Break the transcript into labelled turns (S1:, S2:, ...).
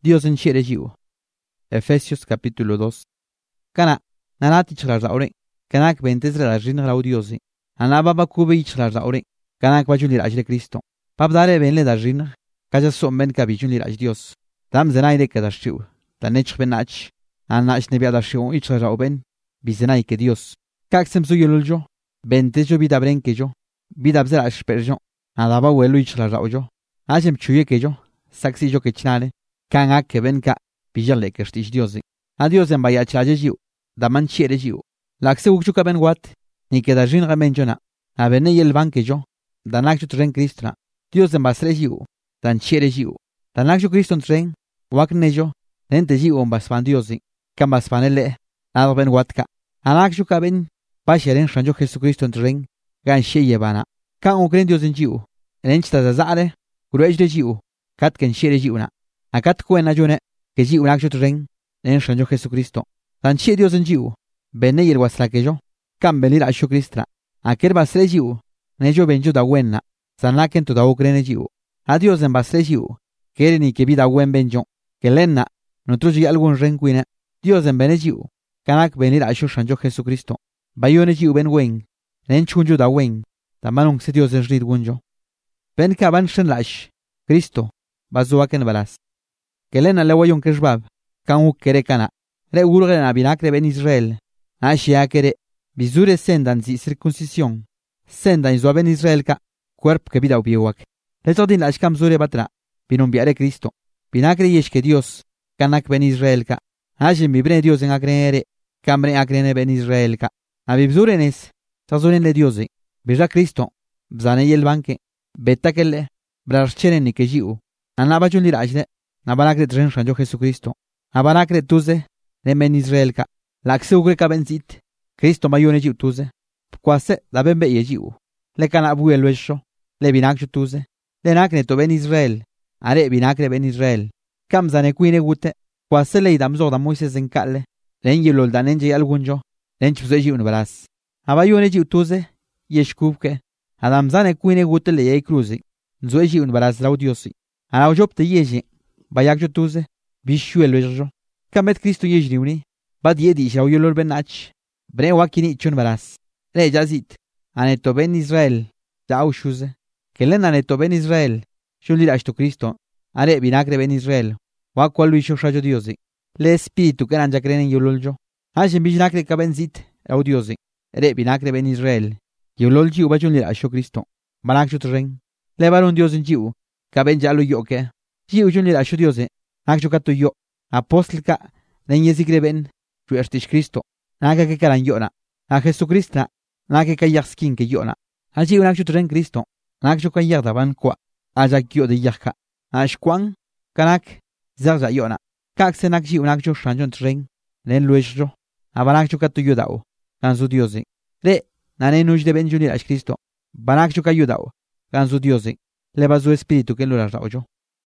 S1: Dios nchere dxi'u. Efesios capítulo 2. Kana nanati chlarzaure. Kanak bentezre la rin rao Diosi. Anaba bakube chlarzaure. Kanak bajuli rajle Cristo. Pabdare benle da rin. Kaja somben kabijuli raj Dios. Dam zenaide kadashiu. Tanech benach. Anach nebia dashiu chlarzaben. Bizenai ke Dios. Kaksem suyuljo. Bentejo bidabren que yo. Bidabzera asperjo. Adaba welu chlarzaojo. Ajem chuye que yo. Saksi yo que chnale. Kanak ke benka. Bijale que stish Diosi. A Dios en vaya chajejiu. Daman chere jiu. Lakse ukchuka ben wat. Ni que da jin ramenjona. A bene yel van que yo. Danak ju tren Kristra. Dios en basre jiu. Dan chere jiu. Danak ju Kriston tren. Wak nejo. Nente jiu on baspan Diosi. Kan baspanele. Nado ben watka. Anak ju kaben. Pasheren shanjo Jesucristo tren. Gan sheye bana. Kan ukren Dios en jiu. Enchta zazare. Kurej de jiu. Kat ken chere jiu na. Akat kuena jone. Que jiu nak ju tren. En shanjo Jesucristo. Dan che Dios en jiu. Bene yel wasla que yo. Kan venir a Shukristra. Aker basre jiu. Nejo benjo da wenna. Sanaken to da ukrene jiu. A Dios en basre jiu. Kere ni que vida wen benjo. Que lenna. Notro ji algun renquine. Dios en bene jiu. Kanak venir a Shushanjo Jesucristo. Bayone jiu ben wen. Nen chunjo da wen. Tamanung se Dios en rid wunjo. Ben ka ban shen lash. Cristo. Bazuaken balas. Que lenna le wayon keshbab. Kan u kere kana. Le urgen a binacre ben Israel. Ashia kere. Bizure sendan zi circuncisión. Sendan zo ben Israel ka. Cuerp que vida ubiwak. Le todin ashkam zure batra. Binumbiare Cristo. Binacre yesh que Dios. Kanak ben Israel ka. Ashim bibre Dios en acrenere. Cambre acrene ben Israel ka. A bibzurenes. Sazonen le Diosi. Bija Cristo. Bzane yel banque. Betakele. Brarcheren ni que jiu. Anabajun lirajle. Nabanacre tren shanjo Jesucristo. Nabanacre tuze. Ne ben Israel ka. Lakse ugre ka benzit. Cristo mayone jiu tuze. Kwase da ben be ye jiu. Le kana bu el wesho. Le binak tuze. Le nakne to ben Israel. Are binakre ben Israel. Kam zane kuine gute. Kwase le idam zor da Moises en kalle. Len yelol da nenje algunjo. Len chuse jiu nbaras. Abayone jiu tuze. Yeshkubke. Adam zane kuine gute le ye cruzi. Nzo jiu nbaras laudiosi. Ana job te yeje. Bayak tuze. Bishu el wesho. Kamet Cristo yejniuni. Bad yedi shau yolor benach. Bre wakini chun baras. Le jazit. Aneto ben Israel. Jau shuze. Kelen aneto ben Israel. Shulir ashto Cristo. Are binacre ben Israel. Wakwal luisho shajo Diosi. Le espíritu que nanja creen en yololjo. Hashem bijnacre kabenzit. Au Diosi. Re binacre ben Israel. Yololji ubajunlir asho Cristo. Banak chutren. Le baron Dios en jiu. Kaben jalo yoke. Jiu junlir asho Diosi. Nak chukato yo. Apóstolka. Nen yesikre ben. Chu ertish Cristo. Naka que karan yona. A Jesucristo. Naka que yakskin que yona. Allí unak chutren Cristo. Nak chukan yardaban kwa. Ajak yo de yakka. Ashkwan. Kanak. Zarja yona. Kak senak ji unak chu shanjon tren. Nen luesjo. Abanak chukato yodao. Kanzu Diosi. Re. Nane nuj de ben junir ash Cristo. Banak chuka yodao. Kanzu Diosi. Le bazu espíritu que lo rao yo.